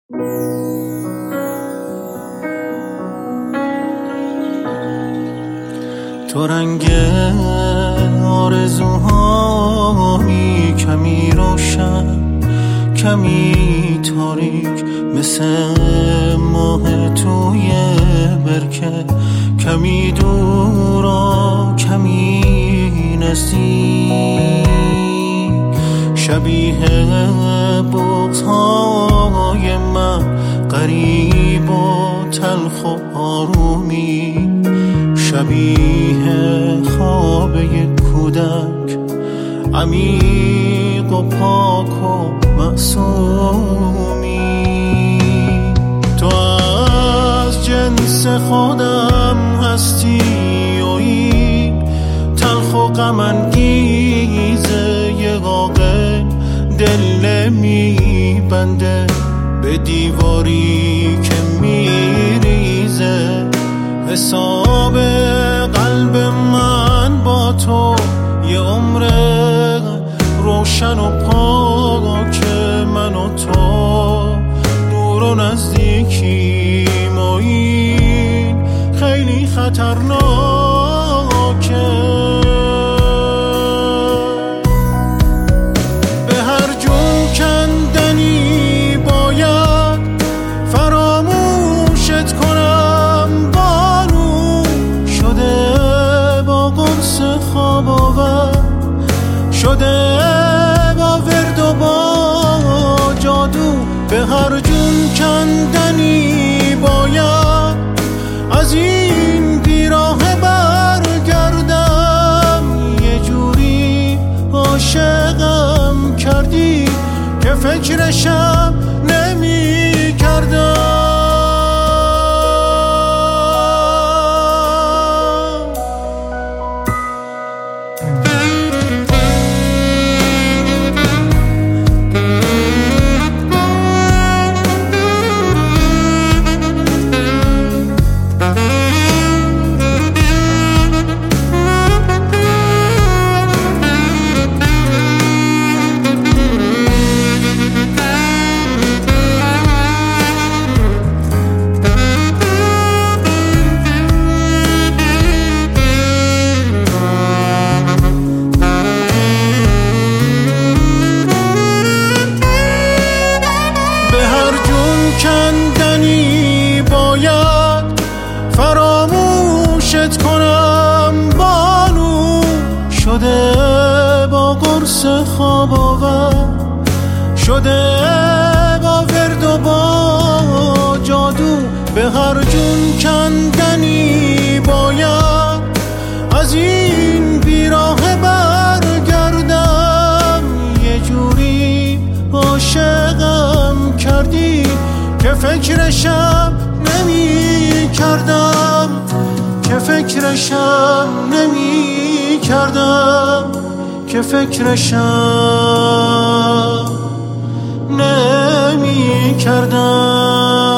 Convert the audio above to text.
تو رنگ آرزوهایی کمی روشن کمی تاریک، مثل ماه توی برکه، کمی دورا کمی نزدیک، شبیه بغض‌های من غریب و تلخ و آرومی، شبیه خواب یک کودک عمیق و پاک و معصومی. تو از جنس خودم هستی و این تلخ و غم انگیزه، یه عاقل دل میبنده به دیواری که میریزه. حساب قلب من با تو یه عمر روشن و پاک، من و تو دور و نزدیکیم و این خیلی خطرناکه. به هر جون کندنی باید فراموشت کنم، بانو شده با قرص خواب آور، شده با ورد و با جادو. به هر جون کندنی باید از این بیراه برگردم، یه جوری عاشقم کردی که فکرشم نمی کردم. کندنی باید فراموشت کنم، بانو شده با قرص خواب آور، شده با ورد و با جادو. به هر جون کندنی باید از این بیراه برگردم، یه جوری عاشقم کردی که فکرشم نمی کردم، که فکرشم نمی کردم، که فکرشم نمی کردم.